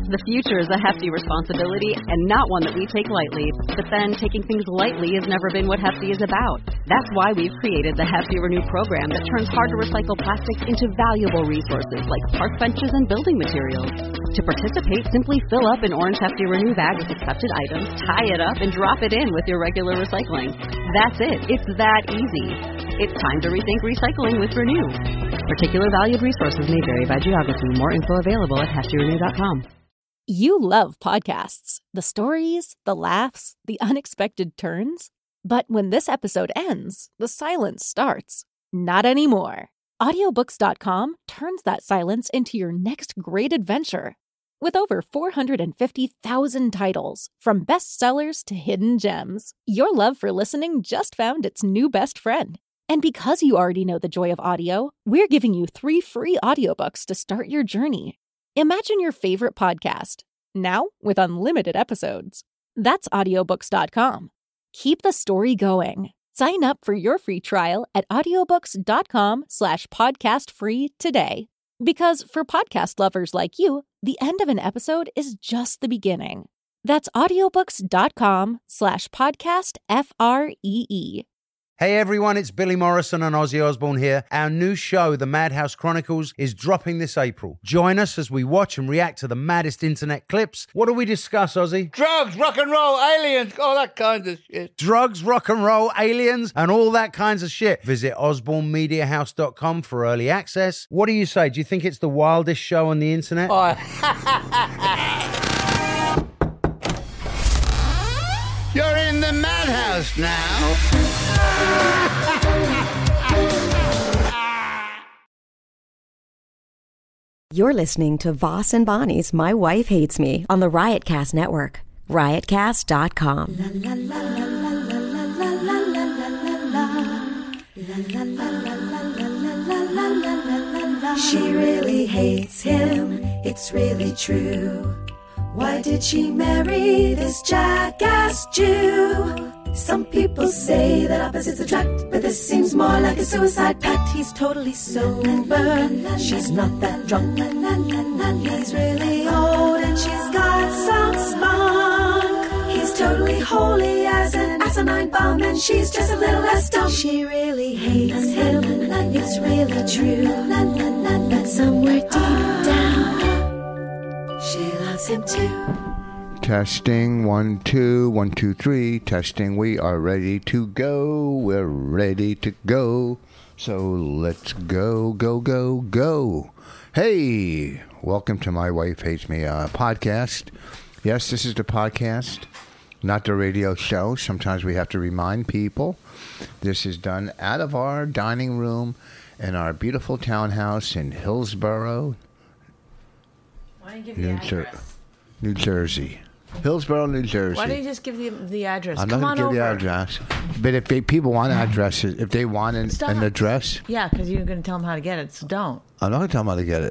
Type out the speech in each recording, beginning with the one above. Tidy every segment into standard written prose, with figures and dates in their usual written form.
The future is a hefty responsibility and not one that we take lightly. But then, taking things lightly has never been what Hefty is about. That's why we've created the Hefty Renew program that turns hard-to-recycle plastics into valuable resources like park benches and building materials. To participate, simply fill up an orange Hefty Renew bag with accepted items, tie it up, and drop it in with your regular recycling. That's it. It's that easy. It's time to rethink recycling with Renew. Particular valued resources may vary by geography. More info available at heftyrenew.com. You love podcasts. The stories, the laughs, the unexpected turns. But when this episode ends, the silence starts. Not anymore. Audiobooks.com turns that silence into your next great adventure. With over 450,000 titles, from bestsellers to hidden gems, your love for listening just found its new best friend. And because you already know the joy of audio, we're giving you 3 free audiobooks to start your journey. Imagine your favorite podcast, now with unlimited episodes. That's audiobooks.com. Keep the story going. Sign up for your free trial at audiobooks.com/podcastfree today. Because for podcast lovers like you, the end of an episode is just the beginning. That's audiobooks.com/podcastfree. Hey everyone, it's Billy Morrison and Ozzy Osbourne here. Our new show, The Madhouse Chronicles, is dropping this April. Join us as we watch and react to the maddest internet clips. What do we discuss, Ozzy? Drugs, rock and roll, aliens, all that kind of shit. Drugs, rock and roll, aliens, and all that kinds of shit. Visit osbornemediahouse.com for early access. What do you say? Do you think it's the wildest show on the internet? Oh. You're in the madhouse now. You're listening to Voss and Bonnie's My Wife Hates Me on the Riotcast Network. Riotcast.com. She really hates him, it's really true. Why did she marry this jackass Jew? Some people say that opposites attract, but this seems more like a suicide pact. He's totally sober, she's not that drunk. He's really old and she's got some spunk. He's totally holy as an asinine bomb, and she's just a little less dumb. She really hates him, it's really true. But somewhere deep down, she loves him too. Testing, 1, 2, 1, 2, 3. Testing, we are ready to go. We're ready to go. So let's go, go, go, go. Hey, welcome to My Wife Hates Me podcast. Yes, this is the podcast, not the radio show. Sometimes we have to remind people. This is done out of our dining room in our beautiful townhouse in Hillsborough, Why don't you give the address? New Jersey. Hillsborough, New Jersey. Why don't you just give the address? I'm Come not going to give the address. But if people want addresses, if they want an address. Yeah, because you're going to tell them how to get it, so don't. I'm not going to tell them how to get it.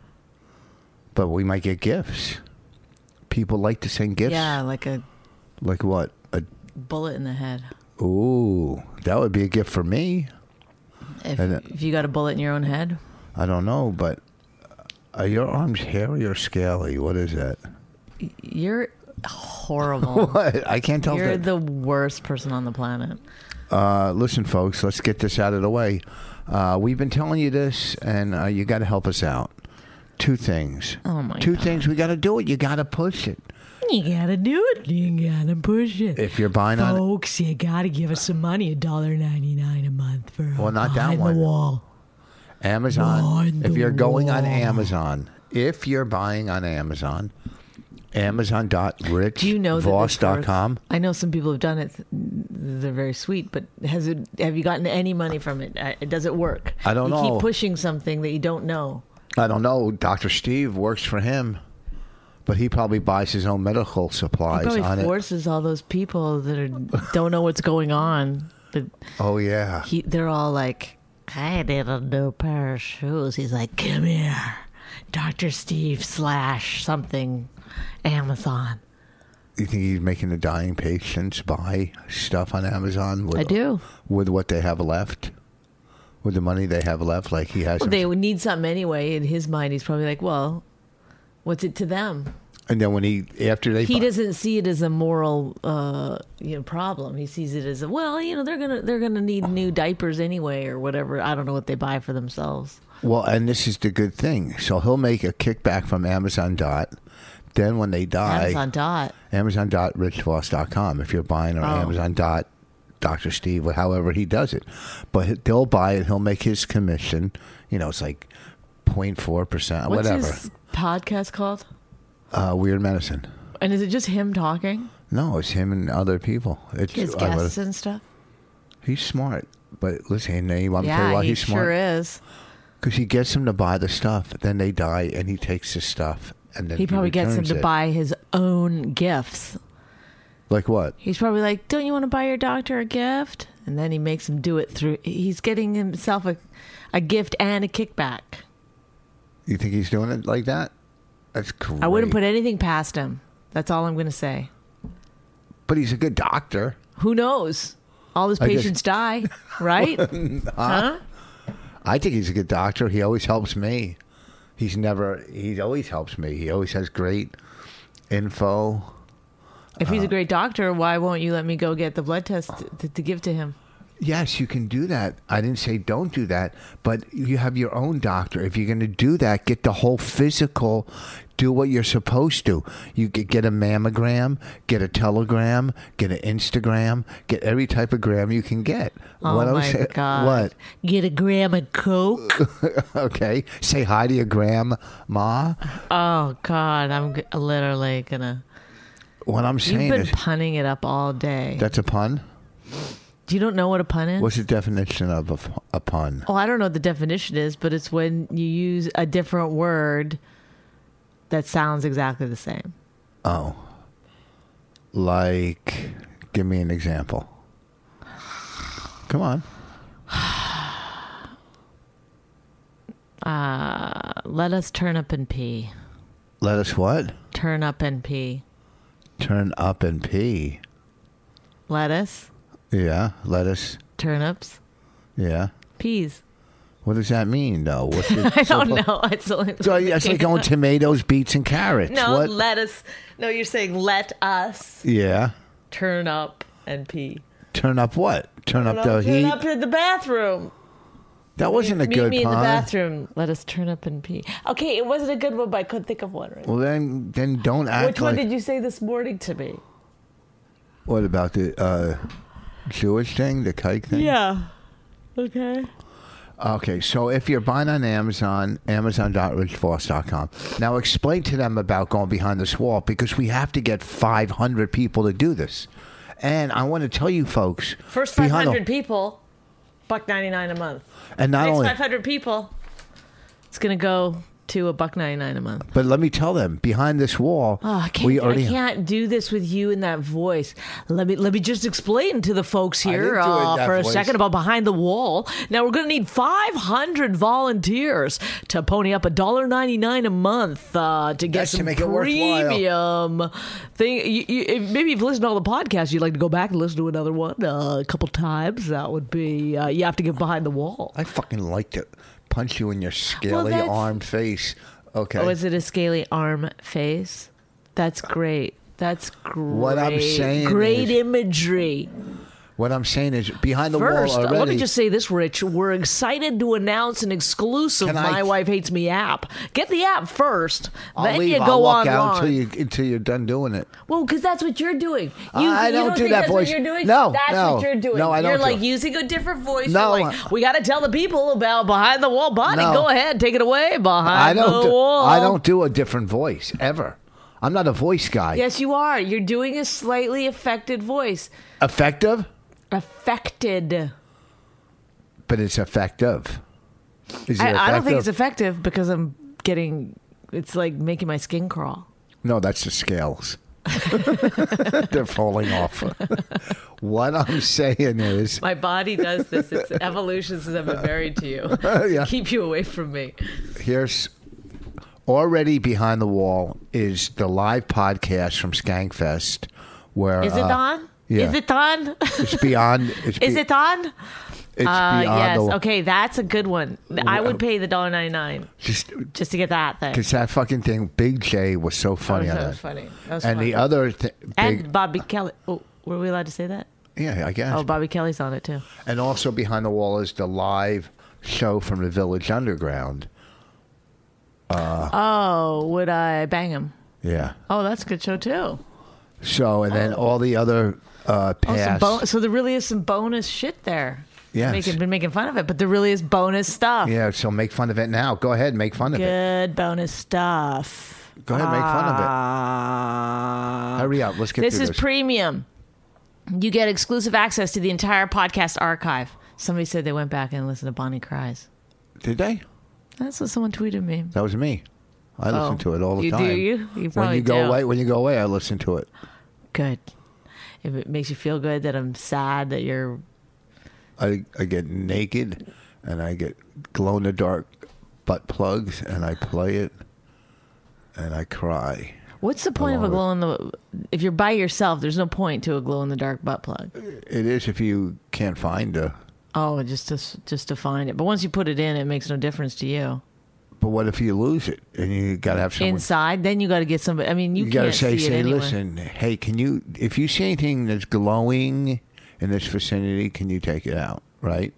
But we might get gifts. People like to send gifts. Yeah, like what? A bullet in the head. Ooh, that would be a gift for me. If you got a bullet in your own head? I don't know, but are your arms hairy or scaly? What is that? You're horrible. What? I can't tell. You're the worst person on the planet. Listen, folks, let's get this out of the way. We've been telling you this, and you got to help us out. 2 things. Oh, my God. 2 things. We got to do it. You got to push it. You got to do it. You got to push it. If you're buying on... Folks, you got to give us some money, $1.99 a month for not that one. the wall. Amazon. If you're going on Amazon, if you're buying on Amazon... Amazon.richvoss.com. I know some people have done it. They're very sweet, but have you gotten any money from it? Does it work? I don't know. You keep pushing something that you don't know. I don't know. Dr. Steve works for him, but he probably buys his own medical supplies he on it. Forces all those people that don't know what's going on. But oh, yeah. They're all like, I need a new pair of shoes. He's like, come here, Dr. Steve / something. Amazon. You think he's making the dying patients buy stuff on Amazon? I do. With what they have left? With the money they have left? Like he has... Well, they would need something anyway. In his mind, he's probably like, well, what's it to them? And then when he doesn't see it as a moral problem. He sees it as they're gonna need new diapers anyway or whatever. I don't know what they buy for themselves. Well, and this is the good thing. So he'll make a kickback from Amazon. Then when they die, Amazon.richvoss.com. If you're buying or Amazon. Dr. Steve, or however he does it, but they'll buy it. He'll make his commission. It's like 0.4%, whatever. What's his podcast called? Weird Medicine. And is it just him talking? No, it's him and other people. It's his guests and stuff. He's smart, but listen, you want me to tell you why he's smart? Sure is. Because he gets them to buy the stuff, then they die, and he takes the stuff, and then he probably gets them to buy his own gifts. Like what? He's probably like, "Don't you want to buy your doctor a gift?" And then he makes him do it through. He's getting himself a gift and a kickback. You think he's doing it like that? That's great. I wouldn't put anything past him. That's all I'm going to say. But he's a good doctor. Who knows? All his patients die, right? Huh? I think he's a good doctor. He always helps me. He always helps me. He always has great info. If he's a great doctor, why won't you let me go get the blood test to give to him? Yes, you can do that. I didn't say don't do that, but you have your own doctor. If you're going to do that, get the whole physical, do what you're supposed to. You get a mammogram, get a telegram, get an Instagram, get every type of gram you can get. Oh, my God. What? Get a gram of Coke. Okay. Say hi to your grandma. Oh, God. I'm literally going to... What I'm saying is... You've been punning it up all day. That's a pun? You don't know what a pun is? What's the definition of a pun? Oh, I don't know what the definition is, but it's when you use a different word that sounds exactly the same. Oh. Like, give me an example. Come on. Let us turn up and pee. Let us what? Turn up and pee. Turn up and pee. Lettuce. Yeah, lettuce. Turnips. Yeah. Peas. What does that mean, though? I don't know. It's like going tomatoes, beets, and carrots. No, what? lettuce. No, you're saying let us. Yeah. Turn up and pee. Turn up what? Turn up the heat? Turn up in the bathroom. That wasn't a good pun. Meet me in the bathroom. Let us turn up and pee. Okay, it wasn't a good one, but I couldn't think of one right now. Well, then don't act Which one did you say this morning to me? What about the Jewish thing, the kike thing? Yeah. Okay. Okay, so if you're buying on Amazon, Amazon.richvoss.com. Now explain to them about going behind this wall, because we have to get 500 people to do this. And I want to tell you folks. First 500 people, $1.99 a month. And not only 500 people, it's going to go to $1.99 a month. But let me tell them, behind this wall, I can't do this with you in that voice. Let me just explain to the folks here for a second about behind the wall. Now we're going to need 500 volunteers to pony up $1.99 a month to get some premium thing. Maybe if you listen to all the podcasts, you'd like to go back and listen to another one a couple times. That would be you have to get behind the wall. I fucking like to punch you in your scaly armed face. Okay. Oh, is it a scaly arm face? That's great. That's great. What I'm saying great imagery. What I'm saying is, behind the First, wall already... let me just say this, Rich. We're excited to announce an exclusive My Wife Hates Me app. Get the app first. Then you go I'll walk online. out until you're done doing it. Well, because that's what you're doing. I don't do that voice. What you're doing? No, that's what you're doing. No, I don't. You're like using a different voice. No, you're like, we got to tell the people about behind the wall. Bonnie, go ahead, take it away. Behind the wall. I don't do a different voice ever. I'm not a voice guy. Yes, you are. You're doing a slightly affected voice. Effective? Affected. But it's effective. Is it effective? I don't think it's effective because it's like making my skin crawl. No, that's the scales. They're falling off. What I'm saying is... My body does this. It's evolution since I've been married to you. Yeah. Keep you away from me. Here's... Already behind the wall is the live podcast from Skankfest. Where, is it on? Yeah. Is it on? It's beyond... Is it on? It's beyond yes. the... Okay, that's a good one. I would pay the $1.99 just to get that thing. Because that fucking thing, Big J, was so funny on That that. was funny. That was And funny. the other thing... And Bobby Kelly. Oh, were we allowed to say that? Yeah, I guess. Oh, Bobby Kelly's on it too. And also behind the wall is the live show from the Village Underground. Would I bang him? Yeah. Oh, that's a good show too. So, and then all the other past... So there really is some bonus shit there. Yes. Been making fun of it, but there really is bonus stuff. Yeah, so make fun of it now. Go ahead, make fun of it. Good bonus stuff. Go ahead, make fun of it. Hurry up, let's get through this. This is premium. You get exclusive access to the entire podcast archive. Somebody said they went back and listened to Bonnie Cries. Did they? That's what someone tweeted me. That was me. I listen to it all the time. Do you? You When probably you go away, I listen to it. Good. If it makes you feel good that I'm sad that you're... I get naked and I get glow in the dark butt plugs and I play it and I cry. What's the point of a glow in the... If you're by yourself, there's no point to a glow in the dark butt plug. It is if you can't find a... Oh, just to find it. But once you put it in, it makes no difference to you. But what if you lose it and you got to have someone... Inside, then you got to get somebody... I mean, you got to can't see it anyway. listen, hey, can you... If you see anything that's glowing in this vicinity, can you take it out, right?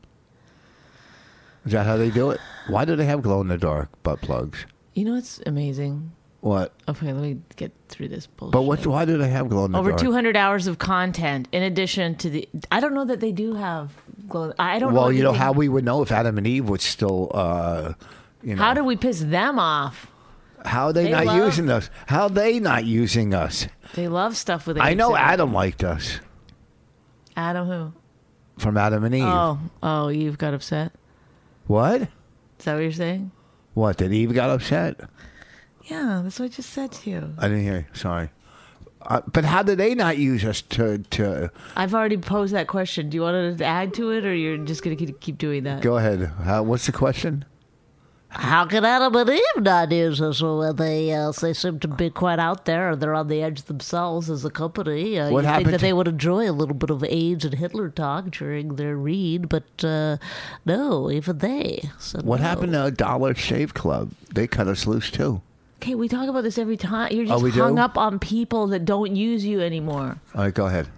Is that how they do it? Why do they have glow-in-the-dark butt plugs? You know what's amazing? What? Okay, let me get through this bullshit. But why do they have glow-in-the-dark? Over 200 hours of content in addition to the... I don't know that they do have glow... I don't know... Well, you know how we would know if Adam and Eve was still... How do we piss them off? How are they not using us? How are they not using us? They love stuff with it. I know Adam liked us. Adam who? From Adam and Eve. Oh, Eve got upset? What? Is that what you're saying? What, that Eve got upset? Yeah, that's what I just said to you. I didn't hear you. Sorry. But how do they not use us to... I've already posed that question. Do you want to add to it, or you're just going to keep doing that? Go ahead. What's the question? How can Adam and Eve not use us when they seem to be quite out there? They're on the edge themselves as a company. What happened think that they would enjoy a little bit of AIDS and Hitler talk during their read, but no, even they. What happened to Dollar Shave Club? They cut us loose too. Okay, we talk about this every time. You're just hung up on people that don't use you anymore. All right, go ahead.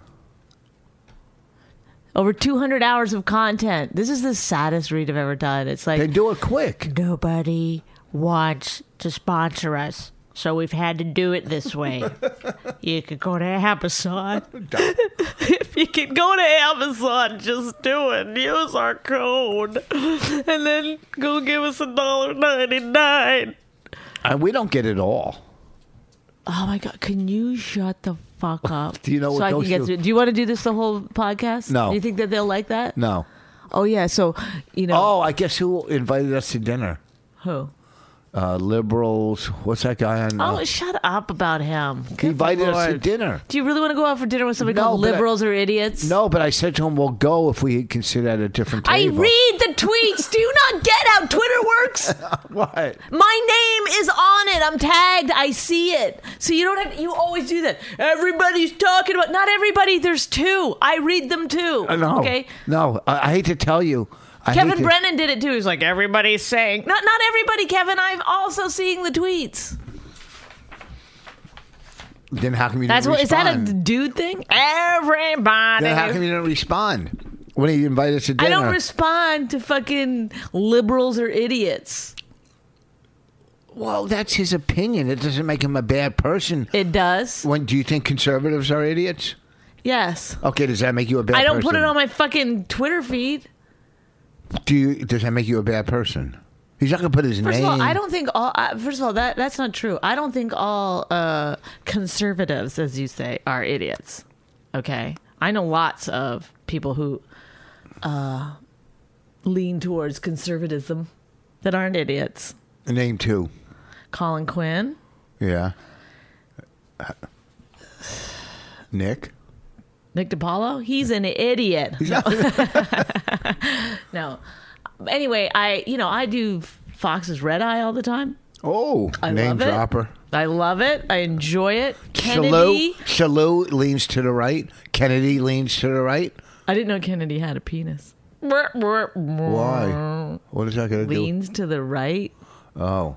Over 200 hours of content. This is the saddest read I've ever done. It's like... They do it quick. Nobody wants to sponsor us, so we've had to do it this way. You could go to Amazon. If you can go to Amazon, just do it. Use our code. And then go give us $1.99. And we don't get it all. Oh, my God. Can you shut the fuck up? Do you know what I can get through? Do you want to do this the whole podcast? No. Do you think that they'll like that? No. Oh, yeah. So, you know. Oh, I guess who invited us to dinner? Who? Liberals. What's that guy on? Oh, shut up about him. He invited us to dinner. Do you really want to go out for dinner with somebody called liberals or idiots? No, but I said to him, we'll go if we can sit at a different table. I read the tweets. Do you not get how Twitter works? What? My name is on it. I'm tagged. I see it. So you don't have. You always do that. Everybody's talking about. Not everybody. There's two. I read them too. No. Okay. No, I hate to tell you. Kevin Brennan did it too. He's like, everybody's saying. Not everybody, Kevin. I'm also seeing the tweets. Then how come you didn't respond? Is that a dude thing? Everybody. Then how come you didn't respond when he invited us to dinner? I don't respond to fucking liberals or idiots. Well, that's his opinion. It doesn't make him a bad person. It does. Do you think conservatives are idiots? Yes. Okay, does that make you a bad person? I don't put it on my fucking Twitter feed. Does that make you a bad person? He's not going to put his name. First of all, I don't think all. First of all, that's not true. I don't think all conservatives, as you say, are idiots. Okay, I know lots of people who lean towards conservatism that aren't idiots. Name two. Colin Quinn. Yeah. Nick DiPaolo? He's an idiot. No. Anyway, I do Fox's Red Eye all the time. Oh, name dropper. I love it. I enjoy it. Kennedy. Shalou leans to the right. Kennedy leans to the right. I didn't know Kennedy had a penis. Why? What is that going to do? Leans to the right. Oh.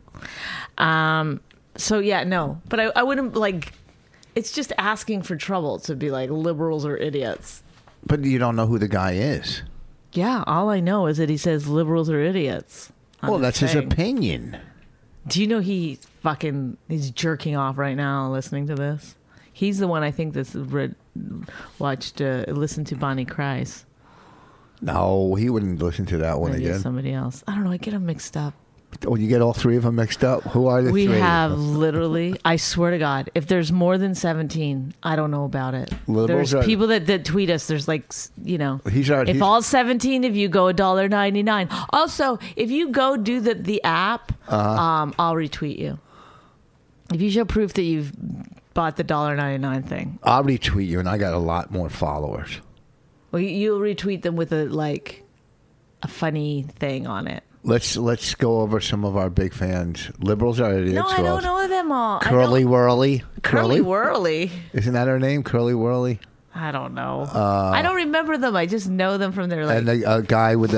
So yeah, no, but I wouldn't like. It's just asking for trouble to be like liberals are idiots. But you don't know who the guy is. Yeah, all I know is that he says liberals are idiots. Well, that's his opinion. Do you know he's jerking off right now listening to this? He's the one I think that's listened to Bonnie Kreis. No, he wouldn't listen to that one Maybe again. Somebody else. I don't know. I get them mixed up. Oh, you get all three of them mixed up? Who are the three? We have literally, I swear to God, if there's more than 17, I don't know about it. There's people that tweet us. There's like, if all 17 of you go $1.99. Also, if you go do the app, I'll retweet you. If you show proof that you've bought the $1.99 thing. I'll retweet you, and I got a lot more followers. Well, you'll retweet them with a funny thing on it. Let's go over some of our big fans. Liberals are idiots. No, I don't know them all. Curly Whirly. Curly Whirly. Isn't that her name? Curly Whirly? I don't know. I don't remember them. I just know them from their and a guy with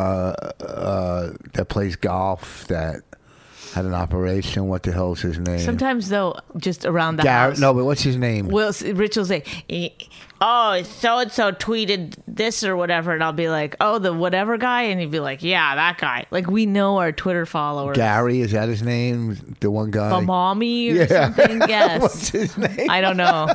that plays golf that had an operation. What the hell is his name? Sometimes though, just around the house. No, but what's his name? Rich will say, "Oh, so and so tweeted this or whatever," and I'll be like, "Oh, the whatever guy," and he'd be like, "Yeah, that guy." Like we know our Twitter followers. Gary, is that his name? The one guy. Bamami or something. Yes. What's his name? I don't know.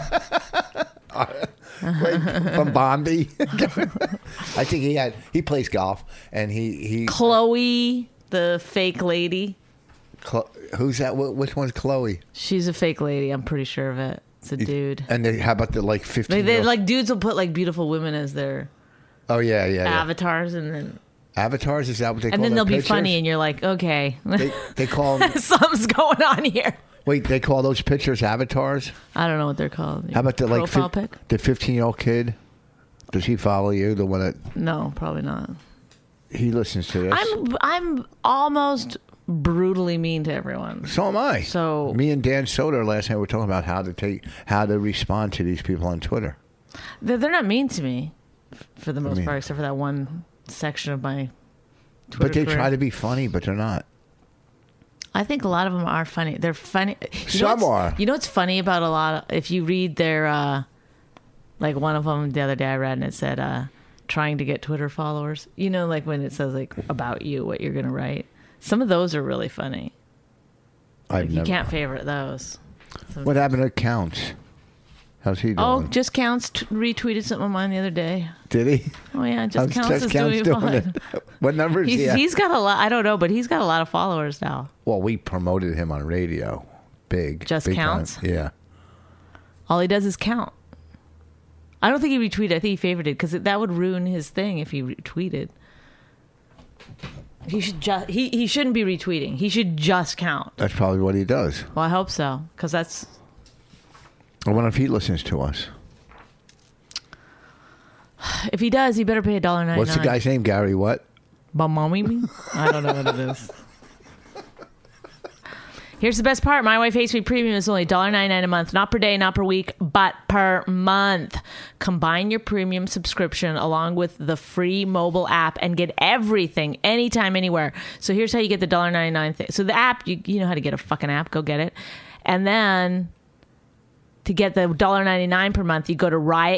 From Bombay. I think he plays golf and he Chloe, the fake lady. Who's that? Which one's Chloe? She's a fake lady. I'm pretty sure of it. It's a dude. And how about the 15? They like dudes will put like beautiful women as their avatars, and then avatars, is that what they call? And then they'll pictures? be funny, and you're like, okay, they call them, something's going on here. Wait, they call those pictures avatars? I don't know what they're called. How about the profile pic? The 15-year-old kid? Does he follow you? The one that? No, probably not. He listens to this. I'm almost brutally mean to everyone. So am I. So me and Dan Soder last night were talking about how to respond to these people on Twitter. They're not mean to me, for the most part, except for that one section of my Twitter. But they try to be funny, but they're not. I think a lot of them are funny. They're funny. Some are. You know what's funny about a lot? If you read their, like one of them the other day I read, and it said, trying to get Twitter followers. You know, like when it says like about you, what you're going to write. Some of those are really funny. You can't favorite those. What happened to Counts? How's he doing? Oh, Just Counts retweeted something of mine the other day. Did he? Oh yeah, Just Counts is doing fine. What numbers? He's got a lot. I don't know, but he's got a lot of followers now. Well, we promoted him on radio, big. Just big Counts. Time. Yeah. All he does is count. I don't think he retweeted. I think he favorited because that would ruin his thing if he retweeted. He shouldn't be retweeting. He should just count. That's probably what he does. Well, I hope so, because that's. I wonder if he listens to us. If he does, he better pay $1.99. What's the guy's name? Gary what? Bamami? I don't know what it is. Here's the best part. My Wife Hates Me Premium is only $1.99 a month. Not per day, not per week, but per month. Combine your premium subscription along with the free mobile app and get everything anytime, anywhere. So here's how you get the $1.99 thing. So the app, you know how to get a fucking app. Go get it. And then to get the $1.99 per month, you go to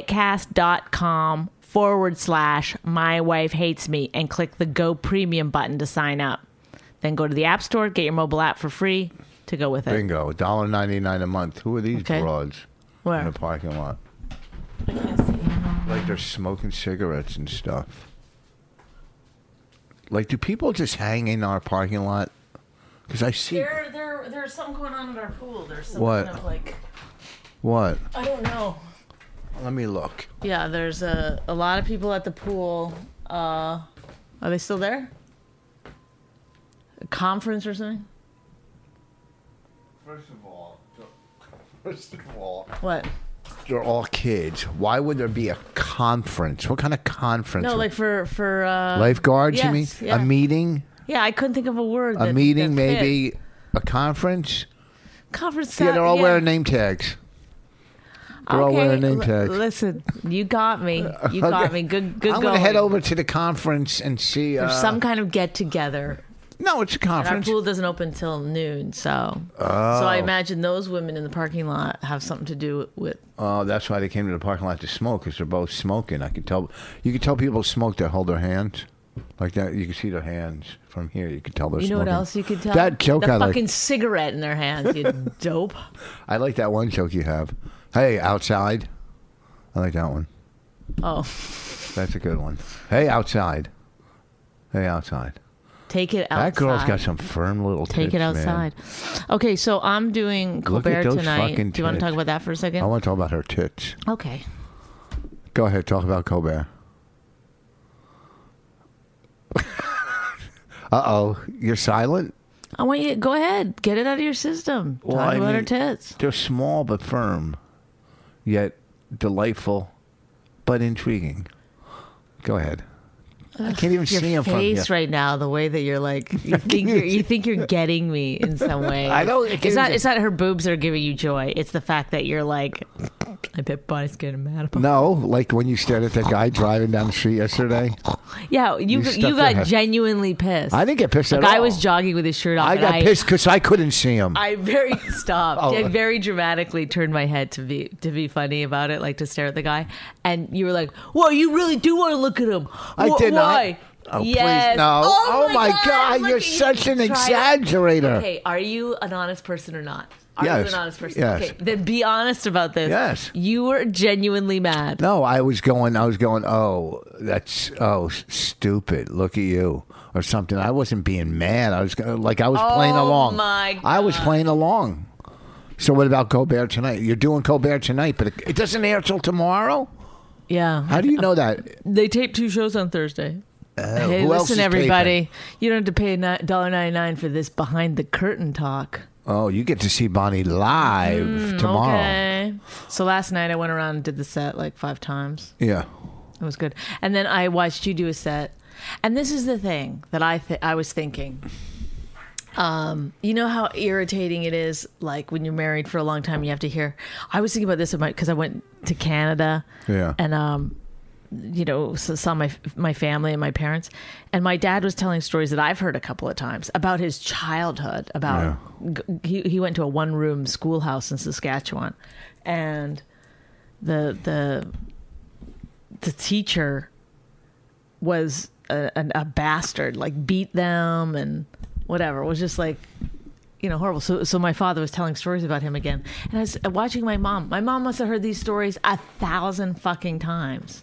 riotcast.com/My Wife Hates Me and click the Go Premium button to sign up. Then go to the App Store, get your mobile app for free to go with it. Bingo. $1.99 a month. Who are these broads? Where? In the parking lot. Like they're smoking cigarettes and stuff. Like, do people just hang in our parking lot? Because I see... There's something going on at our pool. There's some what? kind of like... What? I don't know. Let me look. Yeah, there's a lot of people at the pool. Are they still there? A conference or something? First of all, what? They're all kids. Why would there be a conference? What kind of conference? No, like for lifeguards. Yes, you mean yeah. a meeting? Yeah, I couldn't think of a word. A meeting, maybe a conference. Conference. Yeah, they're all wearing name tags. They're all wearing name tags. Listen, you got me. You got me. Good I'm going. going to head over to the conference and see. There's some kind of get-together. No, it's a And our conference. pool doesn't open till noon, so I imagine those women in the parking lot have something to do with. Oh, that's why they came to the parking lot to smoke, because they're both smoking. I can tell. You can tell people smoke. They hold their hands like that. You can see their hands from here. You can tell they're You know smoking. what else you could tell? That joke the I like. fucking cigarette in their hands. You dope. I like that one joke you have. Hey, outside. I like that one. Oh, That's a good one. Hey, outside. Hey, outside. take it outside. That girl's got some firm little Take tits, it outside. Okay, so I'm doing Look at Colbert those tonight. fucking Do you want to tits. talk about that for a second? I want to talk about her tits. Okay. Go ahead, talk about Colbert. Uh-oh, you're silent? I want you to go ahead. Get it out of your system. Well, Talk I about her mean, tits. They're small but firm, yet delightful but intriguing. Go ahead. I can't even see Your him from here. face right now, the way that you're like, you think you're getting me in some way. I don't- It's not her boobs that are giving you joy. It's the fact that you're like, I bet Bonnie's getting mad about. No, like when you stared at that guy driving down the street yesterday. Yeah, you stuck your got head. genuinely pissed. I didn't get pissed A at guy all. was jogging with his shirt off. I and got pissed because I couldn't see him. I very dramatically turned my head to be funny about it, like to stare at the guy. And you were like, "Well, you really do want to look at him." I did not. Why? Oh, yes. please, no. Oh, my God, look you're at you. such an Try it. exaggerator. Okay, are you an honest person or not? Are you Yes. an honest person? Yes. Okay, then be honest about this. Yes. You were genuinely mad. No, I was going, oh, that's, stupid. Look at you. Or something. I wasn't being mad. I was playing along. My I was God. playing along. So what about Colbert tonight? You're doing Colbert tonight, but it doesn't air till tomorrow? Yeah. How do you know that? They tape 2 shows on Thursday. Hey, who else is listen, everybody. taping? You don't have to pay $1.99 for this behind the curtain talk. Oh, you get to see Bonnie live tomorrow. Okay. So last night I went around and did the set like 5 times. Yeah. It was good. And then I watched you do a set. And this is the thing that I was thinking. You know how irritating it is, like when you're married for a long time, you have to hear. I was thinking about this because I went to Canada. Yeah. And saw my family and my parents, and my dad was telling stories that I've heard a couple of times about his childhood. About he went to a 1-room schoolhouse in Saskatchewan, and the teacher was a bastard, like beat them and whatever. It was just like, horrible. So my father was telling stories about him again, and I was watching my mom. My mom must have heard these stories 1,000 fucking times.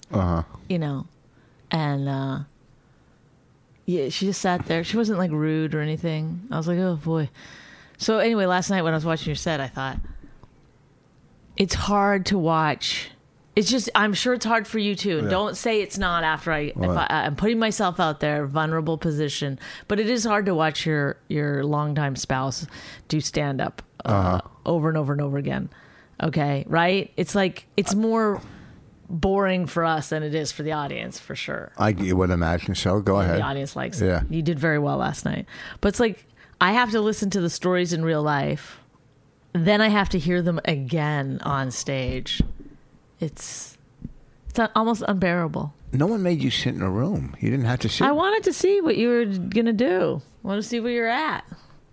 And yeah, she just sat there. She wasn't like rude or anything. I was like, oh boy. So anyway, last night when I was watching your set, I thought it's hard to watch. It's just, I'm sure it's hard for you too. And don't say it's not after I'm putting myself out there, vulnerable position. But it is hard to watch your longtime spouse do stand up over and over and over again. Okay, right? It's like, it's more boring for us than it is for the audience, for sure. I would imagine so. Go ahead. The audience likes it. Yeah. You did very well last night. But it's like, I have to listen to the stories in real life. Then I have to hear them again on stage. It's almost unbearable. No one made you sit in a room. You didn't have to sit. I wanted to see what you were going to do. I want to see where you're at.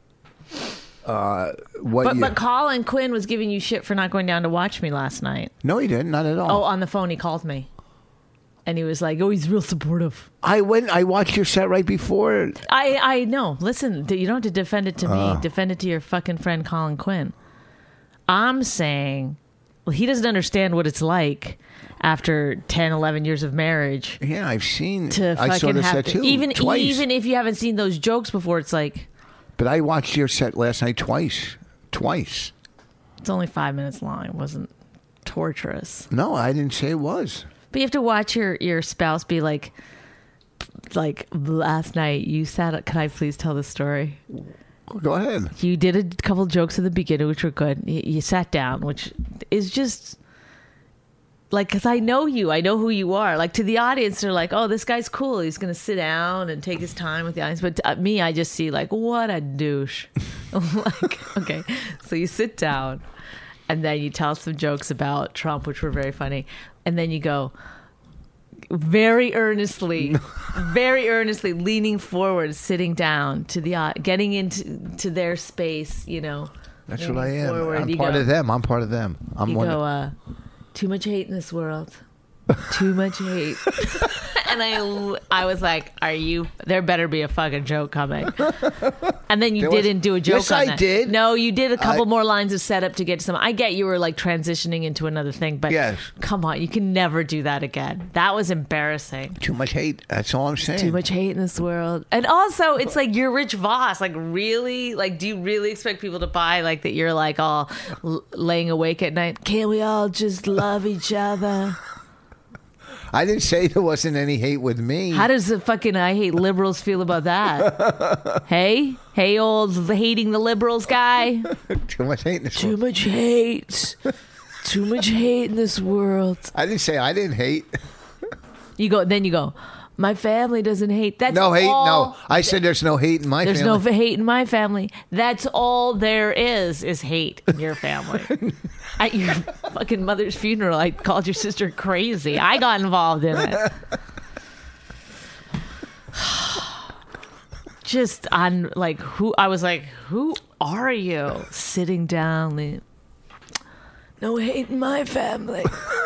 But Colin Quinn was giving you shit for not going down to watch me last night. No, he didn't. Not at all. Oh, on the phone, he called me. And he was like, oh, he's real supportive. I watched your set right before. I know. Listen, you don't have to defend it to me. Defend it to your fucking friend Colin Quinn. I'm saying, well, he doesn't understand what it's like after 10, 11 years of marriage. Yeah, I've seen. To I saw fucking the have set to, too. even twice. if you haven't seen those jokes before, it's like, But I watched your set last night twice. Twice. it's only 5 minutes long. It wasn't torturous. No, I didn't say it was. But you have to watch your spouse be like last night you sat up. Can I please tell the story? Go ahead. You did a couple jokes at the beginning, which were good. You sat down, which is just like, because I know you. I know who you are. Like, to the audience, they're like, oh, this guy's cool. He's going to sit down and take his time with the audience. But to me, I just see like, what a douche. Like, okay. So you sit down and then you tell some jokes about Trump, which were very funny, and then you go very earnestly leaning forward, sitting down to the getting into their space, you know. That's what I am. Forward. I'm part of them. I'm part of them. I'm one. Too much hate in this world. Too much hate. And I was like, there better be a fucking joke coming. And then you didn't do a joke yes, on I that. did. No, you did a couple more lines of setup to get to some. I get you were like transitioning into another thing, but yes. Come on, you can never do that again. That was embarrassing. Too much hate. That's all I'm saying. Too much hate in this world. And also, it's like you're Rich Voss. Like, really? Like, do you really expect people to buy like that you're like all laying awake at night? Can't we all just love each other? I didn't say there wasn't any hate with me. How does the fucking I hate liberals feel about that? Hey, old hating the liberals guy. Too much hate in this world. Too much hate. Too much hate in this world. I didn't say I didn't hate. You go. My family doesn't hate. That's no hate. No, I said there's no hate in my family. There's no hate in my family. That's all there is hate in your family. At your fucking mother's funeral, I called your sister crazy. I got involved in it. Just on like who are you sitting down? No hate in my family.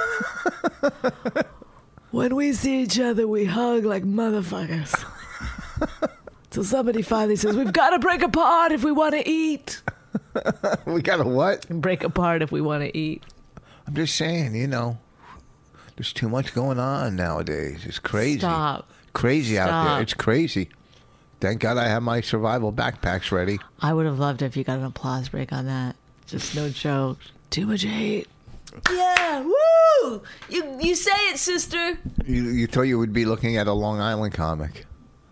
When we see each other, we hug like motherfuckers. Till somebody finally says, we've got to break apart if we want to eat. We got to what? Break apart if we want to eat. I'm just saying, you know, there's too much going on nowadays. It's crazy. Stop. Crazy out there. It's crazy. Thank God I have my survival backpacks ready. I would have loved it if you got an applause break on that. Just no joke. Too much hate. Yeah, woo! You say it, sister. You thought you would be looking at a Long Island comic.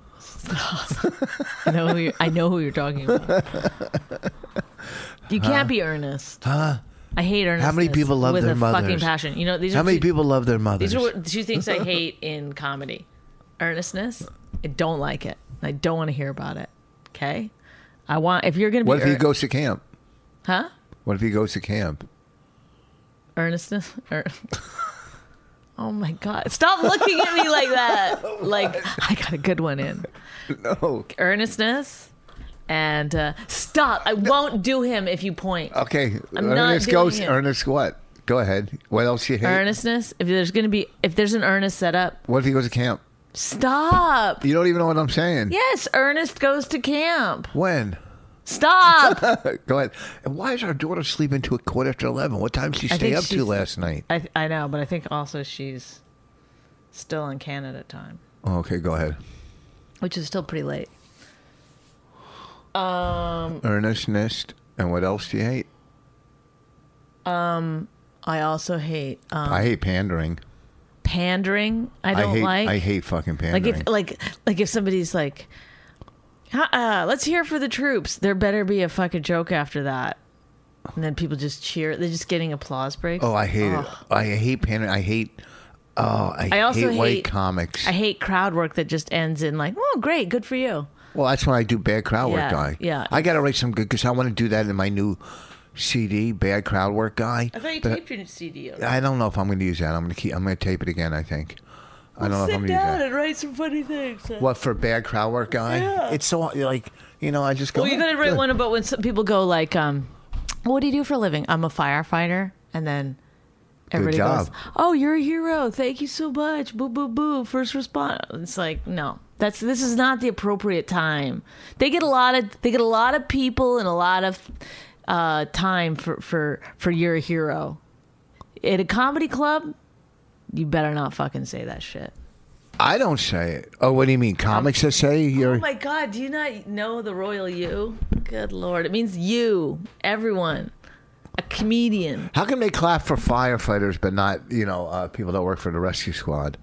I know who you're talking about. You can't be earnest. Huh? I hate earnestness. How many people love their mothers? With a fucking passion. You know, how many people love their mothers? These are two things I hate in comedy. Earnestness. I don't like it. I don't want to hear about it. Okay? If you're going to be... What if he goes to camp? Huh? What if he goes to camp? Earnestness? Oh my God. Stop looking at me like that. Like, I got a good one in. No. Earnestness. And stop. I won't do him if you point. Okay. I'm not doing him. Ernest what? Go ahead. What else you hate? Earnestness. If there's an Ernest setup. What if he goes to camp? Stop. You don't even know what I'm saying. Yes, Ernest goes to camp. When? Stop. Go ahead. And why is our daughter sleeping to 11:15? What time did she stay up to last night? I know, but I think also she's still in Canada time. Oh, okay, go ahead. Which is still pretty late. Earnestness. And what else do you hate? I also hate... I hate pandering. Pandering? I hate fucking pandering. Like if somebody's like... let's hear for the troops. There better be a fucking joke after that. And then people just cheer. They're just getting applause breaks. Oh, I hate it. I hate pandering. I hate white comics. I hate crowd work that just ends in like, oh, great, good for you. Well, that's when I do bad crowd work guy. Yeah. I got to write some good, because I want to do that in my new CD, Bad Crowd Work Guy. I thought you taped your CD. I don't know if I'm going to use that. I'm going to tape it again, I think. I don't know if I'm going to use that. Sit down and write some funny things. What, for Bad Crowd Work Guy? Yeah. It's so, like, I just go... Well, you got to write one about when some people go like, what do you do for a living? I'm a firefighter. And then everybody goes, oh, you're a hero. Thank you so much. Boo, boo, boo. First responder. It's like, no. This is not the appropriate time. They get a lot of people and a lot of time for you're a hero. At a comedy club, you better not fucking say that shit. I don't say it. Oh, what do you mean? Comics that say you're... Oh my God, do you not know the royal you? Good Lord. It means you. Everyone. A comedian. How can they clap for firefighters but not, people that work for the rescue squad?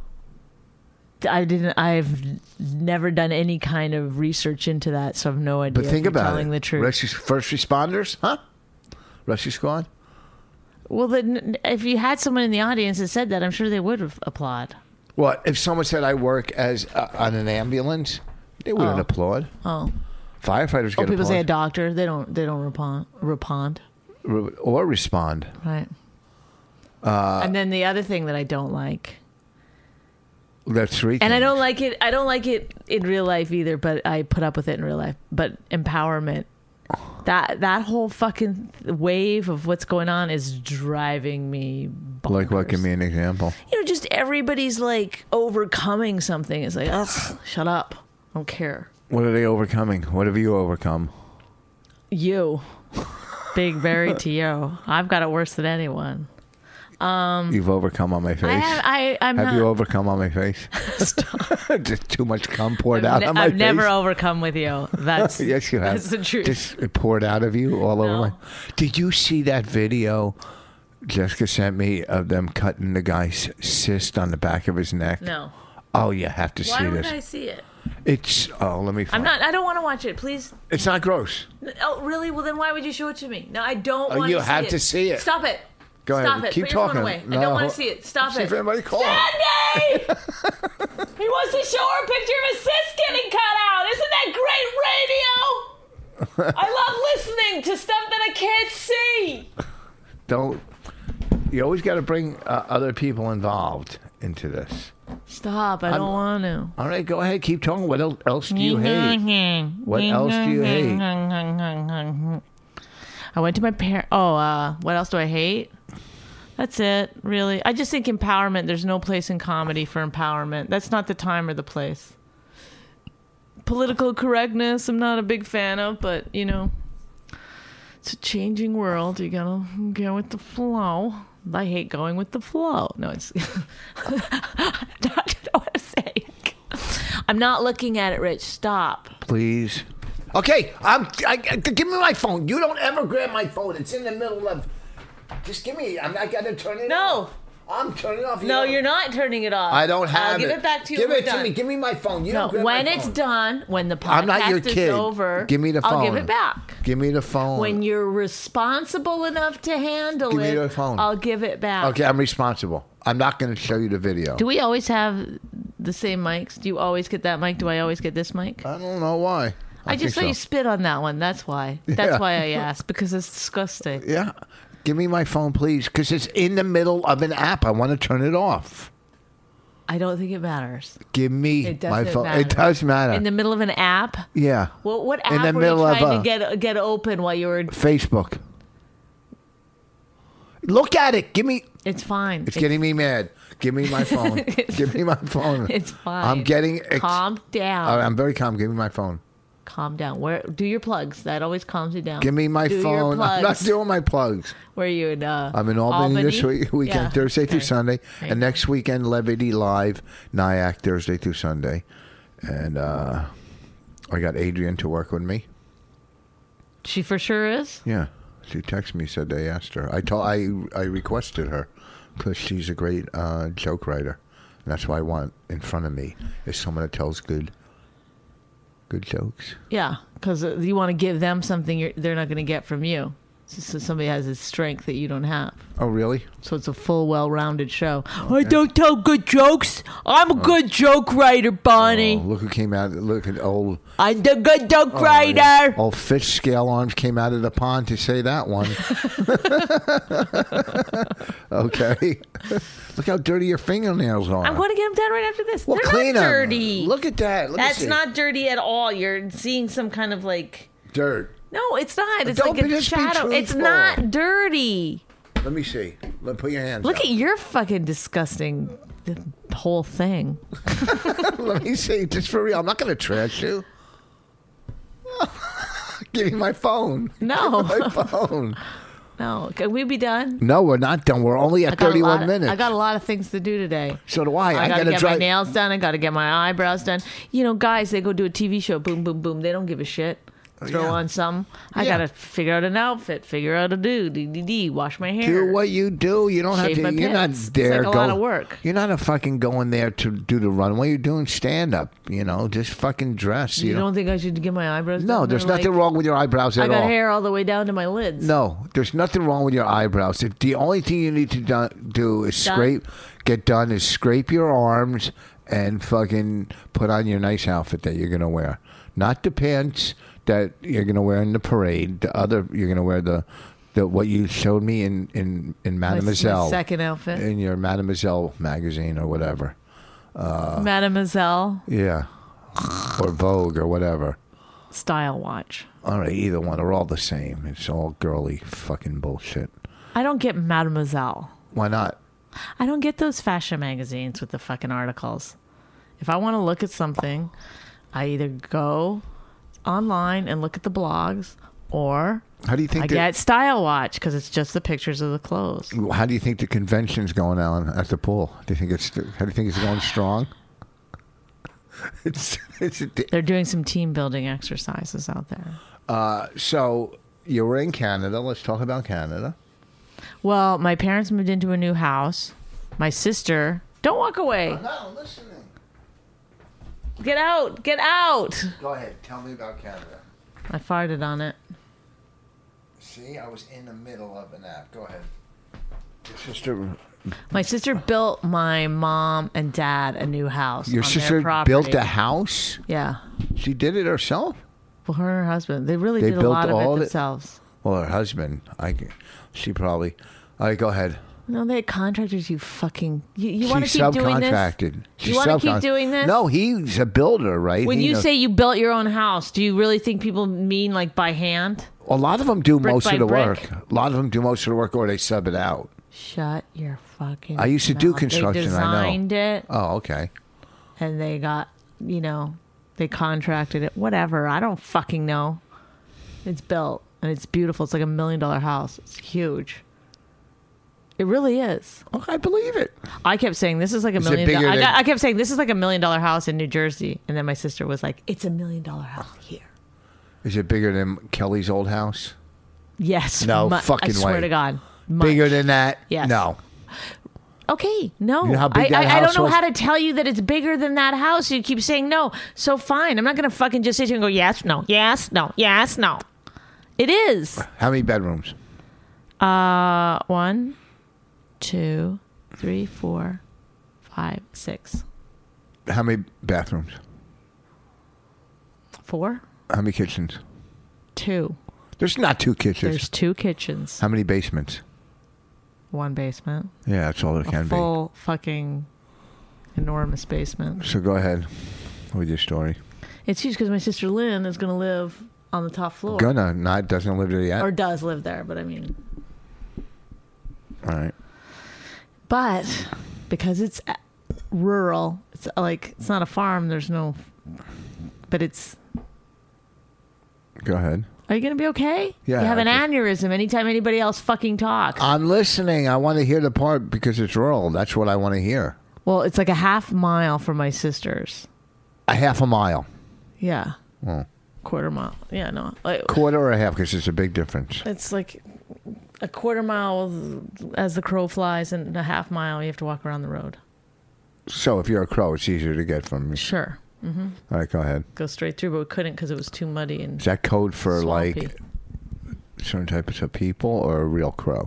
I've never done any kind of research into that, so I have no idea. But think about telling it. The truth. First responders, huh? Rescue squad? Well, then, if you had someone in the audience that said that, I'm sure they would applaud. Well, if someone said I work as on an ambulance, they wouldn't applaud. Oh. Firefighters get people applause. say a doctor, they don't respond. or respond. Right. And then the other thing that I don't like. That's 3 things. And I don't like it. I don't like it in real life either, but I put up with it in real life. But empowerment. That whole fucking wave of what's going on is driving me bonkers. Like what? Give me an example. Just everybody's like overcoming something. It's like, oh, shut up. I don't care. What are they overcoming? What have you overcome? You. Big berry to you. I've got it worse than anyone. You've overcome on my face. Have you overcome on my face? Just too much cum poured out on my face. I've never overcome with you. That's yes, you have. That's the truth. Just it poured out of you all over my. Did you see that video Jessica sent me of them cutting the guy's cyst on the back of his neck? No. Oh, you have to see this. Why would I see it? It's let me. I don't want to watch it. Please. It's not gross. Oh, really? Well, then why would you show it to me? No, I don't want to see it. You have to see it. Stop it. Go ahead. Stop it. Keep Put your talking. phone away. No. I don't want to see it. Stop See it. if anybody calls. Sandy! He wants to show her a picture of his cyst getting cut out. Isn't that great radio? I love listening to stuff that I can't see. You always got to bring other people involved into this. Stop. I don't want to. All right, go ahead. Keep talking. What else do you hate? What else do you hate? I went to my parents. Oh, what else do I hate? That's it, really. I just think empowerment, there's no place in comedy for empowerment. That's not the time or the place. Political correctness, I'm not a big fan of, but, it's a changing world. You gotta go with the flow. I hate going with the flow. No, it's... I don't know what to say. I'm not looking at it, Rich. Stop. Please. Okay, give me my phone. You don't ever grab my phone. It's in the middle of... Just give me... I'm not going to turn it off. I'm turning it off. No, you're not turning it off. I don't have I'll give it back to you. Give it to me. Give me my phone. You don't grab when my it's phone. done, when the I'm not your podcast is kid. over, Give me the phone. I'll give it back. Give me the phone. When you're responsible enough to handle Give it, me the phone. I'll give it back. Okay, I'm responsible. I'm not going to show you the video. Do we always have the same mics? Do you always get that mic? Do I always get this mic? I don't know why. I just saw you spit on that one. That's why. That's why I asked, because it's disgusting. Yeah. Give me my phone, please, because it's in the middle of an app. I want to turn it off. I don't think it matters. Give me my phone. Matter. It does matter. In the middle of an app? Yeah. Well, what app in the were middle you trying of to get open while you were... Facebook. Look at it. Give me... It's fine. It's getting me mad. Give me my phone. Give me my phone. It's fine. I'm getting... Calm down. All right, I'm very calm. Give me my phone. Calm down. Do your plugs. That always calms you down. Give me my phone. I'm not doing my plugs. Where are you in? I'm in Albany this weekend, Thursday through Sunday, and next weekend Levity Live, Nyack, Thursday through Sunday, and I got Adrian to work with me. She for sure is. Yeah, she texted me, said they asked her. I requested her because she's a great joke writer. And that's what I want in front of me is someone that tells good jokes. Yeah, because you want to give them something they're not going to get from you. So somebody has a strength that you don't have. Oh, really? So it's a full, well-rounded show. Okay. I don't tell good jokes. I'm a good joke writer, Bonnie. Oh, look who came out. Look at old... I'm the good joke writer. Yeah. Old fish scale arms came out of the pond to say that one. Okay. Look how dirty your fingernails are. I'm going to get them done right after this. Well, They're clean not them. dirty. Look at that. That's not dirty at all. You're seeing some kind of like... dirt. No, it's not. It's Don't like a shadow. It's not dirty. Let me see. Put your hands Look up. at your fucking disgusting whole thing. Let me see. Just for real. I'm not going to trash you. Give me my phone. No. Give me my phone. No. Can we be done? No, we're not done. We're only at 31 minutes. I got a lot of things to do today. So do I. I got to get my nails done. I got to get my eyebrows done. Guys, they go do a TV show. Boom, boom, boom. They don't give a shit. Throw on some. I got to figure out an outfit, figure out a wash my hair. Do what you do. You don't have to. You're not there. It's like a lot of work. You're not a fucking going there to do the runway. You're doing stand up. Just fucking dress. You don't think I should get my eyebrows done? No, there's nothing wrong with your eyebrows at all. I got hair all the way down to my lids. No, there's nothing wrong with your eyebrows. If the only thing you need to do is scrape your arms and fucking put on your nice outfit that you're gonna wear, not the pants that you're going to wear in the parade. You're going to wear the What you showed me in Mademoiselle. My second outfit. In your Mademoiselle magazine or whatever. Mademoiselle. Yeah. Or Vogue or whatever. Style watch. All right, either one. They're all the same. It's all girly fucking bullshit. I don't get Mademoiselle. Why not? I don't get those fashion magazines with the fucking articles. If I want to look at something, I either go online and look at the blogs, or how do you think I get Style Watch because it's just the pictures of the clothes. How do you think the convention's going on at the pool? How do you think it's going strong? They're doing some team building exercises out there. So you were in Canada. Let's talk about Canada. Well, my parents moved into a new house. My sister... Don't walk away. I'm not listening. Get out. Get out. Go ahead. Tell me about Canada. I farted on it. See, I was in the middle of an app. Go ahead. Your sister... My sister built my mom and dad a new house. Your sister built a house? Yeah. She did it herself? Well, her and her husband. They really did a lot of it themselves. Well, her husband, she probably... All right, go ahead. No, they had contractors, you fucking... You want to keep doing this? Subcontracted. You want to keep doing this? No, he's a builder, right? When you say you built your own house, do you really think people mean like by hand? A lot of them do most of the brick? work. A lot of them do most of the work, or they sub it out. Shut your fucking I used to do construction, They designed it. Oh, okay. And they got, they contracted it. Whatever. I don't fucking know. It's built, and it's beautiful. It's like $1 million house. It's huge. It really is. Oh, I believe it. I kept saying this is like $1 million. I kept saying this is like $1 million house in New Jersey, and then my sister was like, "It's $1 million house here." Is it bigger than Kelly's old house? Yes. No fucking way. I swear to God. Bigger than that? Yes. No. Okay, no. You know how big that house I don't know was? how to tell you that it's bigger than that house. You keep saying no. So fine. I'm not going to fucking just sit here and go, yes, no, yes, no, yes, no. It is. How many bedrooms? 1, 2, 3, 4, 5, 6. How many bathrooms? 4. How many kitchens? 2. There's not 2 kitchens. There's 2 kitchens. How many basements? 1 basement. Yeah, that's all there can be. Full fucking enormous basement. So go ahead with your story. It's huge because my sister Lynn is going to live on the top floor. Doesn't live there yet? Or does live there, but I mean. All right. But because it's rural, it's not a farm, but it's. Go ahead. Are you going to be okay? Yeah. You have an aneurysm anytime anybody else fucking talks. I'm listening. I want to hear the part because it's rural. That's what I want to hear. Well, it's like a half mile from my sister's. A half a mile? Yeah. Oh. Quarter mile. Yeah, no. Quarter or a half because it's a big difference. It's like a quarter mile as the crow flies, and a half mile you have to walk around the road. So if you're a crow, it's easier to get from... Sure. Mm-hmm. All right, go ahead. Go straight through, but we couldn't because it was too muddy and. Is that code for swampy. like certain types of people or a real crow?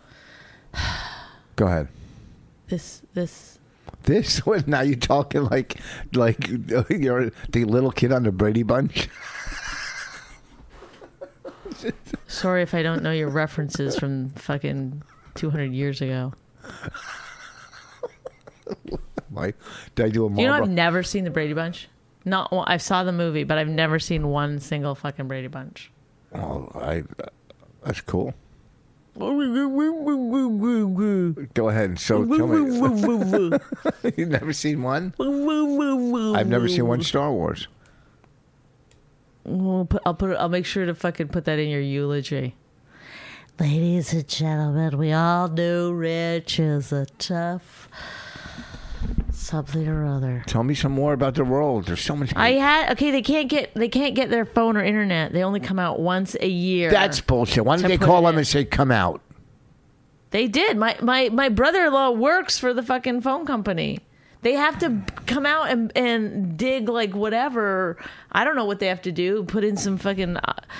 Go ahead. This. What, now you're talking like you're the little kid on the Brady Bunch. Sorry if I don't know your references from fucking 200 years ago. Why? Did I do a Marlboro? You know, I've never seen the Brady Bunch. I saw the movie, but I've never seen one single fucking Brady Bunch. Oh, that's cool. Go ahead. So tell me. You've never seen one? I've never seen one Star Wars. I'll make sure to fucking put that in your eulogy. Ladies and gentlemen, we all know Rich is a tough something or other. Tell me some more about the world. There's so much. They can't get their phone or internet. They only come out once a year. That's bullshit. Why don't they call them and say come out? They did. My brother-in-law works for the fucking phone company. They have to come out and dig like whatever. I don't know what they have to do. Put in some fucking,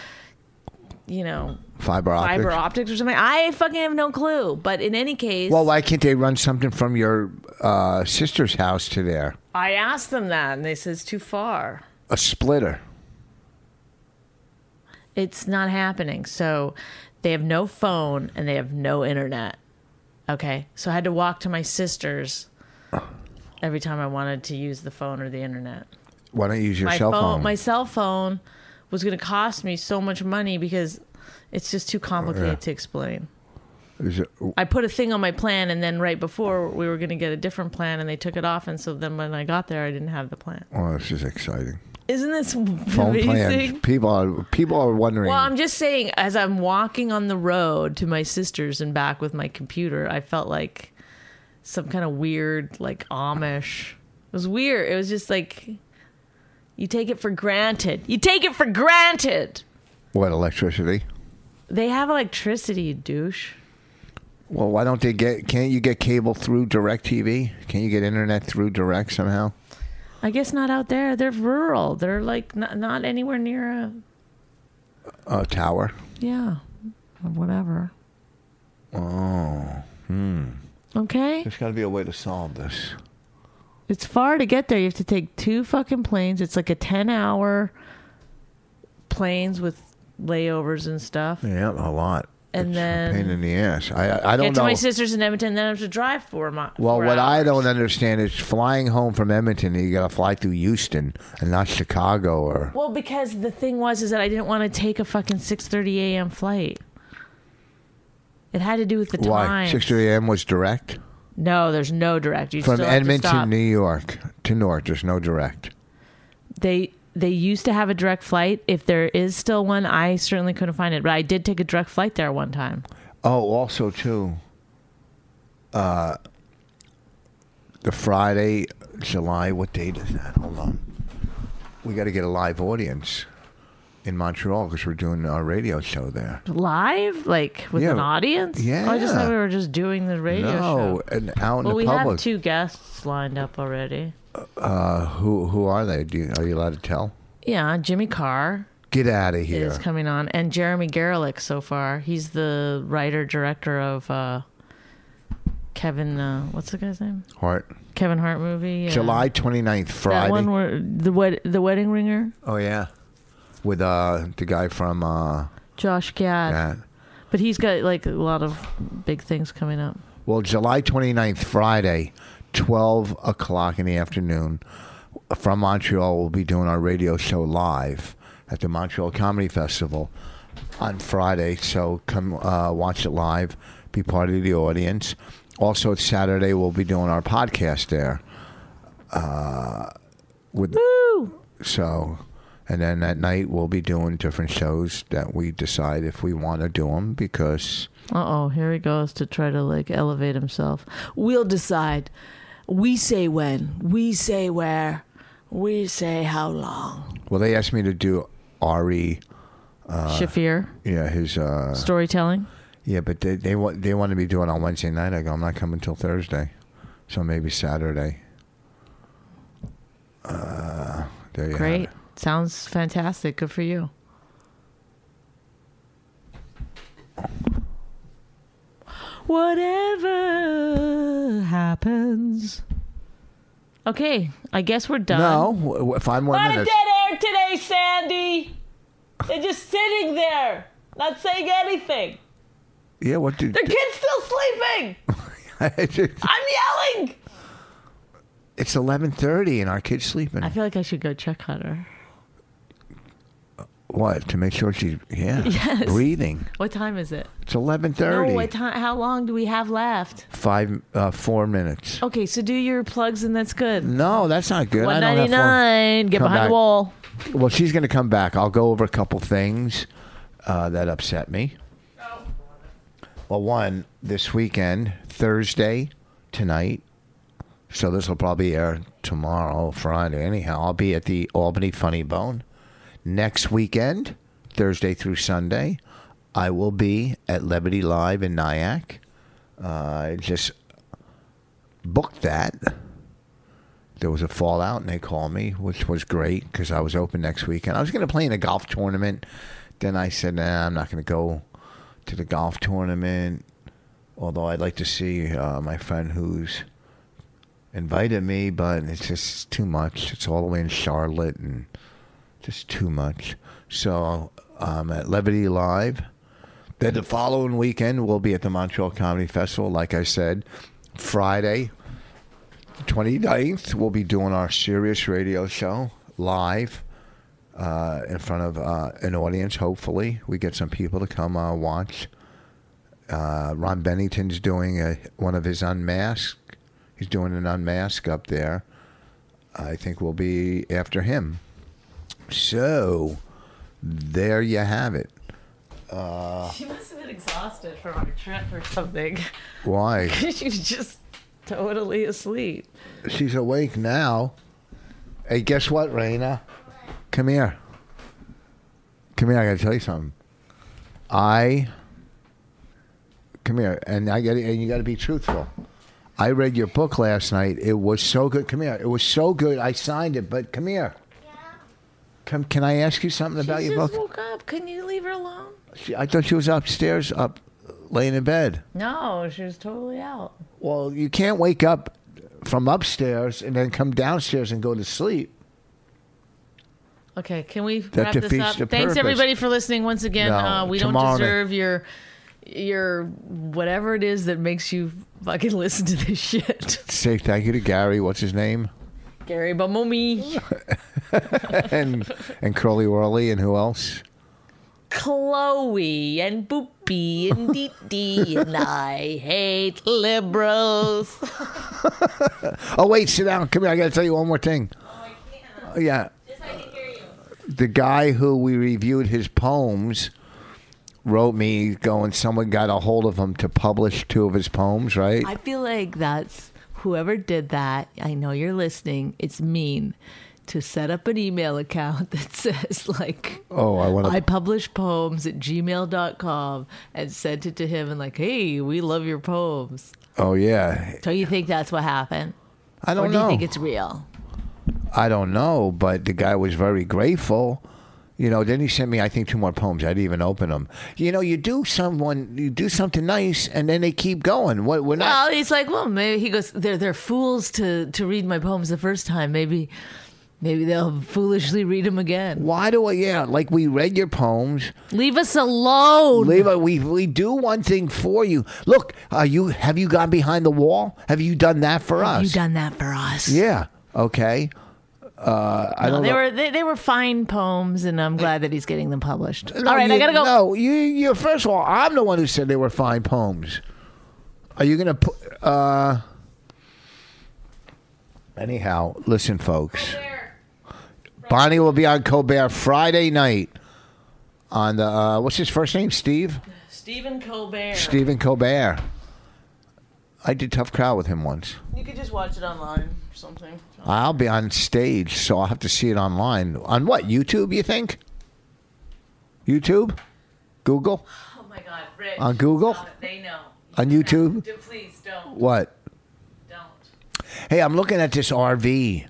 fiber optics or something. I fucking have no clue. But in any case, well, why can't they run something from your sister's house to there? I asked them that, and they said it's too far. A splitter. It's not happening. So They have no phone and they have no internet. Okay, so I had to walk to my sister's every time I wanted to use the phone or the internet. Why don't you use your cell phone? My cell phone was going to cost me so much money because it's just too complicated to explain. I put a thing on my plan, and then right before we were going to get a different plan, and they took it off, and so then when I got there, I didn't have the plan. Oh, this is exciting. Isn't this phone amazing? Plans. People are wondering. Well, I'm just saying, as I'm walking on the road to my sister's and back with my computer, I felt like some kind of weird, like Amish. It was weird. It was just like, you take it for granted. You take it for granted. What, electricity? They have electricity, you douche. Well, why don't they can't you get cable through DirecTV? Can't you get internet through Direct somehow? I guess not out there. They're rural. They're like not anywhere near a tower. Yeah, or whatever. Oh. Okay. There's got to be a way to solve this. It's far to get there. You have to take 2 fucking planes. It's like a 10-hour planes with layovers and stuff. Yeah, a lot. And it's then a pain in the ass. I don't know. Get to my sister's in Edmonton, then I have to drive 4 miles. Well, what I don't understand is flying home from Edmonton, you got to fly through Houston and not Chicago or. Well, because the thing is that I didn't want to take a fucking 6:30 a.m. flight. It had to do with the time. Why? 6:30 a.m. was direct? No, there's no direct. You from still have Edmonton, to stop. New York to Newark, there's no direct. They used to have a direct flight. If there is still one, I certainly couldn't find it. But I did take a direct flight there one time. Oh, also, too, the Friday, July, what date is that? Hold on. We got to get a live audience in Montreal because we're doing our radio show there. Live? Like with an audience? Yeah. Oh, I just thought we were just doing the radio show. No, and out in the public. Well, we have 2 guests lined up already. Who are they? Are you allowed to tell? Yeah, Jimmy Carr. Get out of here. Is coming on. And Jeremy Garlick so far. He's the writer-director of Kevin, what's the guy's name? Hart. Kevin Hart movie. July 29th, Friday. That one where the Wedding Ringer. Oh, yeah. With the guy from... Josh Gad. But he's got like a lot of big things coming up. Well, July 29th, Friday, 12 o'clock in the afternoon, from Montreal, we'll be doing our radio show live at the Montreal Comedy Festival on Friday. So come watch it live, be part of the audience. Also, Saturday, we'll be doing our podcast there. Woo! So, and then at night, we'll be doing different shows that we decide if we want to do them because... Uh-oh, here he goes to try to like elevate himself. We'll decide. We say when. We say where. We say how long. Well, they asked me to do Ari Shaffir. Yeah, his storytelling. Yeah, but they want to be doing it on Wednesday night. I go, I'm not coming till Thursday, so maybe Saturday. There you Great. have it. Sounds fantastic. Good for you. Whatever happens. Okay, I guess we're done. No, 5 more minutes. Not a dead air today, Sandy. They're just sitting there, not saying anything. Yeah, what did... Their kid's still sleeping. I'm yelling. It's 11:30 and our kid's sleeping. I feel like I should go check on her. What? To make sure she's yes. breathing. What time is it? It's 11:30. No, what time? How long do we have left? 4 minutes. Okay, so do your plugs and that's good. No, that's not good. $1.99. Get behind the wall. Well, she's going to come back. I'll go over a couple things that upset me. Well, one, this weekend, Thursday, tonight. So this will probably air tomorrow, Friday. Anyhow, I'll be at the Albany Funny Bone. Next weekend, Thursday through Sunday, I will be at Levity Live in Nyack. I just booked that. There was a fallout, and they called me, which was great because I was open next weekend. I was going to play in a golf tournament. Then I said, nah, I'm not going to go to the golf tournament, although I'd like to see my friend who's invited me, but it's just too much. It's all the way in Charlotte and just too much. So I'm at Levity Live Then the following weekend, we'll be at the Montreal Comedy Festival. Like I said, Friday, the 29th, we'll be doing our Sirius radio show live in front of an audience, hopefully. We get some people to come watch. Ron Bennington's doing one of his Unmasked. He's doing an Unmasked up there. I think we'll be after him. So, there you have it. She must have been exhausted from our trip or something. Why? She was just totally asleep. She's awake now. Hey, guess what, Raina? Come here. Come here, I gotta tell you something. Come here, and you gotta be truthful. I read your book last night. It was so good. Come here. It was so good. I signed it, but come here. Yeah. Can I ask you something about your book? She just woke up. Couldn't you leave her alone? I thought she was upstairs, laying in bed. No, she was totally out. Well, you can't wake up from upstairs and then come downstairs and go to sleep. Okay, can we wrap this up? Thanks, purpose. Everybody, for listening once again. No, we don't deserve your whatever it is that makes you fucking listen to this shit. Say thank you to Gary. What's his name? Gary Bamomi. and Curly Whirly, and who else? Chloe and Boopy and Dee and I hate liberals. Oh, wait, sit down. Come here. I got to tell you one more thing. Oh, I can't. Oh, yeah. Just so I can hear you. The guy who we reviewed his poems wrote me going, someone got a hold of him to publish 2 of his poems, right? I feel like that's whoever did that. I know you're listening. It's mean to set up an email account that says, like, I publish poems at gmail.com and sent it to him and, like, hey, we love your poems. Oh, yeah. So you think that's what happened? I don't know. Or do you think it's real? I don't know, but the guy was very grateful. You know, then he sent me, I think, 2 more poems. I didn't even open them. You know, you do something nice, and then they keep going. We're not. Well, he's like, well, maybe he goes, they're fools to read my poems the first time. Maybe they'll foolishly read them again. Why like we read your poems. Leave us alone. We do one thing for you. Look, have you gone behind the wall? Have you done that for us? Have you done that for us? Yeah. Okay. I don't know. They were fine poems, and I'm glad that he's getting them published. All right, I gotta go. No, you. First of all, I'm the one who said they were fine poems. Are you gonna put? Anyhow, listen, folks. Bonnie will be on Colbert Friday night on the what's his first name? Stephen Colbert. I did Tough Crowd with him once. You could just watch it online or something. I'll be on stage, so I'll have to see it online. On what? YouTube, you think? YouTube? Google? Oh, my God, Rich. On Google? They know. On YouTube? Please, don't. What? Don't. Hey, I'm looking at this RV.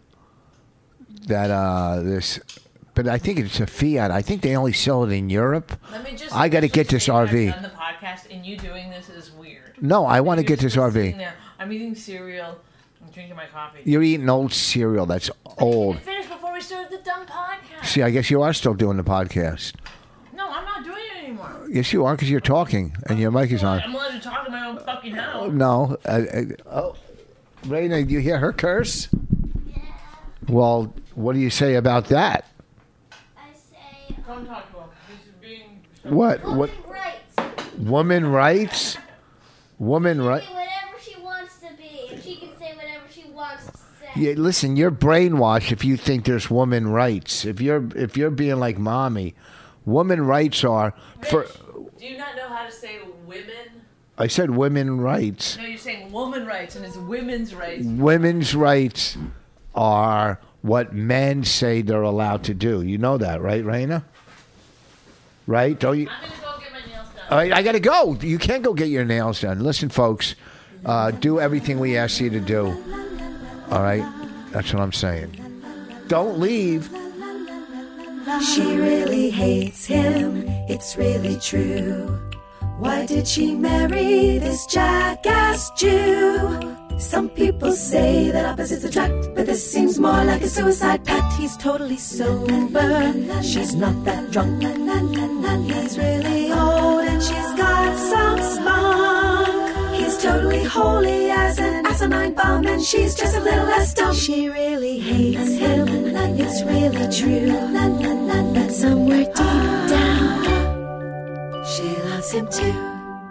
But I think it's a Fiat. I think they only sell it in Europe. I got to get this RV. On the podcast, and you doing this is weird. No, I want to get this RV. I'm eating cereal. I'm drinking my coffee. You're eating old cereal. That's old. I finished before we started the dumb podcast. See, I guess you are still doing the podcast. No, I'm not doing it anymore. Yes, you are, because you're talking and your mic is on. I'm allowed to talk in my own fucking house. No. Raina, do you hear her curse? Yeah. Well, what do you say about that? I say... Don't talk to him. He's being... What? Woman rights. Woman rights? Woman rights? Whatever she wants to be. If she can say whatever she wants to say. Yeah, listen, you're brainwashed if you think there's woman rights. If you're being like mommy, woman rights are... Rich, do you not know how to say women? I said women rights. No, you're saying woman rights, and it's women's rights. Women's rights are what men say they're allowed to do. You know that, right, Raina? Right? Don't you? I'm going to go get my nails done. All right, I got to go. You can't go get your nails done. Listen, folks, do everything we ask you to do. All right? That's what I'm saying. Don't leave. She really hates him, it's really true. Why did she marry this jackass Jew? Some people say that opposites attract, but this seems more like a suicide pact. He's totally sober, she's not that drunk. He's really old and she's got some spunk. He's totally holy as an asinine bomb, and she's just a little less dumb. She really hates him, it's really true, but somewhere deep down, she loves him too.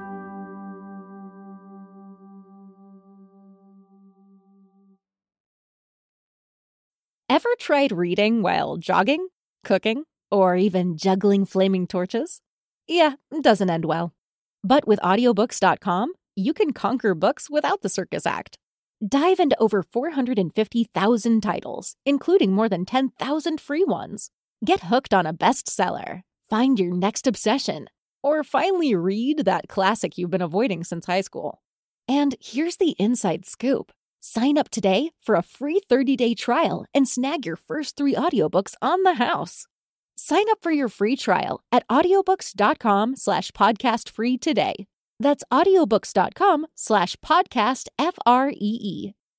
Ever tried reading while jogging, cooking, or even juggling flaming torches? Yeah, it doesn't end well. But with audiobooks.com, you can conquer books without the circus act. Dive into over 450,000 titles, including more than 10,000 free ones. Get hooked on a bestseller, find your next obsession, or finally read that classic you've been avoiding since high school. And here's the inside scoop. Sign up today for a free 30-day trial and snag your first 3 audiobooks on the house. Sign up for your free trial at audiobooks.com/podcastfree today. That's audiobooks.com/podcastfree.